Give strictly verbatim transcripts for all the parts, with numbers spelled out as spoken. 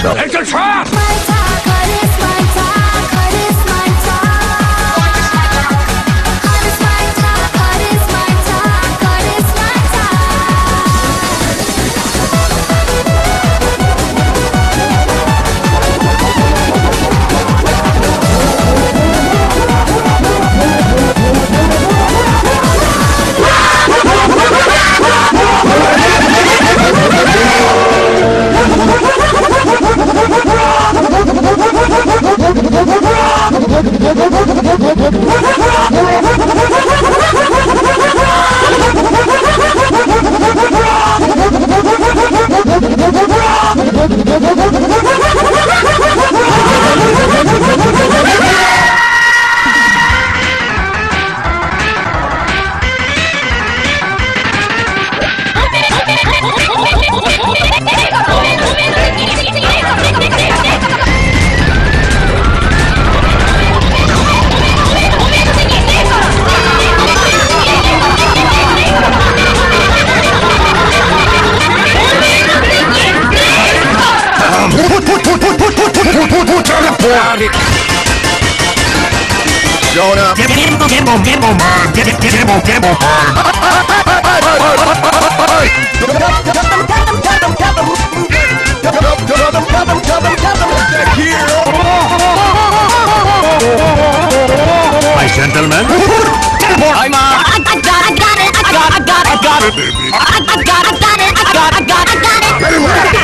yourself. It's a trap! Jonah. Gimble, gimble, gimble, man. Gimble, gimble, gimble, man. My gentlemen. I'm uh, I got, I got it, I got, I got, I got it, baby. I got, I got it, I got, I got, I got it. Get him ready.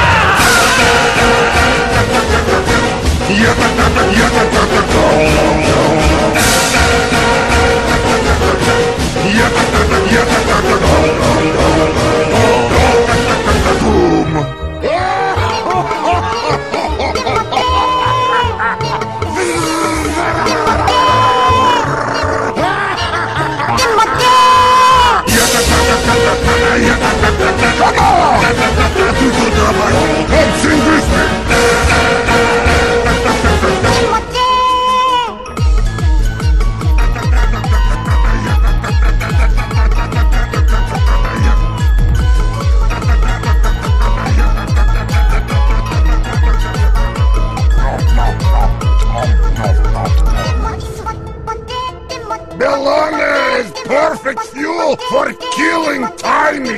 Belona is perfect fuel for killing Tiny.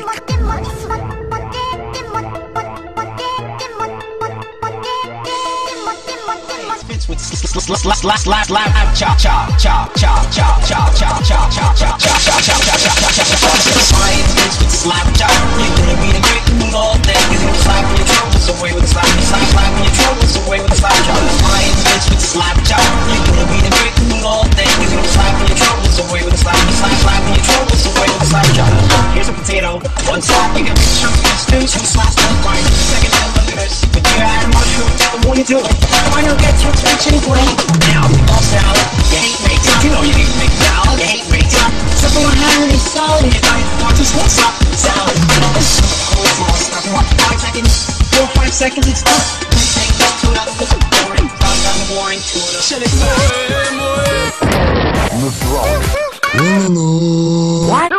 With slash slash slash slash chop chop chop chop chop chop chop chop chop chop chop chop chop chop chop. Science fits with slap chop. You're gonna be the great mood all day. You're gonna slap when your troubles away with a slap. Slap slap when your troubles away with a slap chop. Science fits with slap chop. You're gonna be the great mood all day. You're gonna slap when your troubles away with a slap. Slap slap when your troubles away with a slap chop. Here's a potato. One slap, you get a chunk of stew. Two slaps, one grind. Second time, look at this. But you add a mushroom, tell them what you do. Why not get your attention, great? Now, all salad, you hate rates. You know you hate make salad, you hate rates. Simple and healthy salad, you diet for just one stop salad. Coleslaw stuff, one five seconds, four five seconds, it's done. Take this tuna, look at boring, frog on the boring tuna. Chili. What?